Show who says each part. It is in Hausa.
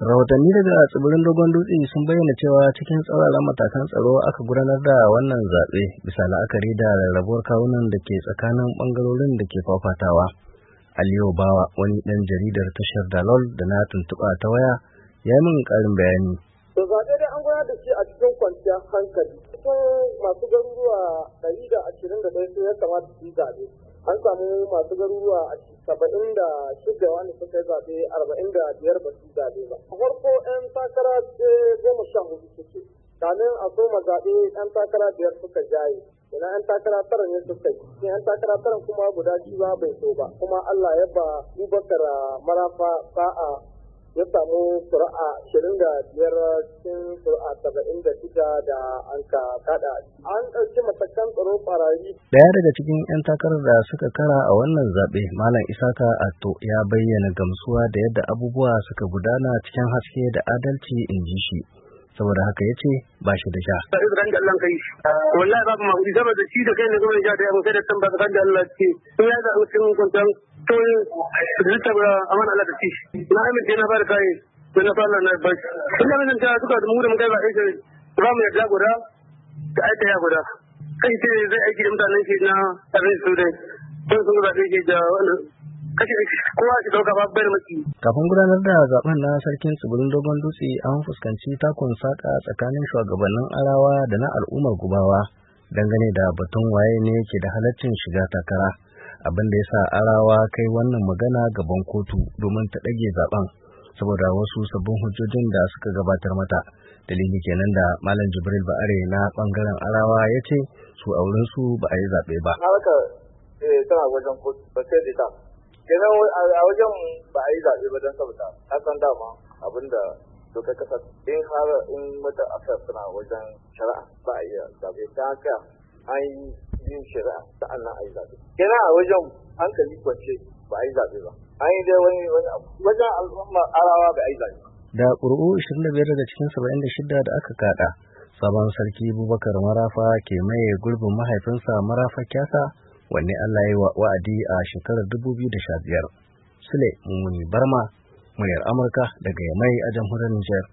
Speaker 1: Rahotanni daga tsibirin Dogon Dutse sun bayyana cewa cikin tsauraran matakan tsaro aka gudanar da wannan zaɓe bisa la'akari da rarrabuwar kawunan da ke tsakanin ɓangarorin da ke fafatawa. Aliyu Bawa, wani ɗan jaridar tashar Dalol da na tuntuɓa ta waya, ya yi min ƙarin bayani.
Speaker 2: To zaɓe dai an gudanar da shi a cikin kwanciyar hankali. Cikin masu garuruwa 121 sun ya kamata su yi zaɓe. An samu masu garuruwa 76 wanda suka yi zaɓe 45 ba su yi zaɓe ba. A farko 'yan takara 14 suke. Kamin a soma zaɓe 'yan takara 5 suka jaye. Ina 'yan takara 9 ne suka yi. 'Yan takara 9 kuma guda biyu ba bai so ba. Kuma Allah ya ba Abubakar Marafa sa'a ya samu ƙuri'a 25 cikin ƙuri'a 76 da an ka kada. An ɗauki matakan tsaro ɓarayi.
Speaker 1: Daya daga cikin 'yan takarar da suka kara a wannan zaɓe, Malam Isaka Atto, ya bayyana gamsuwa da yadda abubuwa suka gudana cikin haske da adalci, in ji shi. Saboda haka ya ce ba shi da sha.
Speaker 3: Ran da Allah kai. Wallahi babu mahudi saboda shi da kai ne gwamnati ya da yabo sai da tambata kan da Allah ce. In ya da cikin kuntan to da amana Allah da shi. Na amince na bar kai. Sai na fara na bar. Kuma nan ta duka da mu da mun kai ba aiki. Ba mu yarda guda da aika ya guda. Kai ce zai aiki da mutanen shi na abin su dai. Sun ga da da wannan kowa shi dauka ba bai maki.
Speaker 1: Kafin gudanar da zaben na sarkin tsibirin Dogon Dutse, an fuskanci takun saka tsakanin shugabannin Arawa da na al'ummar Gubawa dangane da batun waye ne yake da halaccin shiga takara, abin da yasa Arawa kai wannan magana gaban kotu domin ta ɗage zaben saboda wasu sabbin hujjojin da suka gabatar mata. Dalili kenan da Malam Jibril Ba'are na bangaren Arawa ya ce su auren su ba a yi zaɓe ba.
Speaker 2: Haka tana wajen kotu ba sai da ta. Kenan a wajen ba a yi zaɓe ba don saboda ta san dama abinda dokar kasa in har in wata aka suna wajen shari'a ba a yi zaɓe ta haka an yi yin shari'a sa'annan a yi zaɓe. Kenan a wajen hankali kwance ba a yi zaɓe ba. An yi dai wani abu wajen al'umma Arawa ba a yi zaɓe.
Speaker 1: Da ƙuri'u 25 daga cikin 76 da aka kaɗa, sabon sarki Abubakar Marafa ke maye gurbin mahaifinsa Marafa Kyasa, wanne Allah ya yi wa'adi a shekarar 2015. Sule Mummuni Barma, muryar Amurka daga Yamai a jamhuriyar Nijar.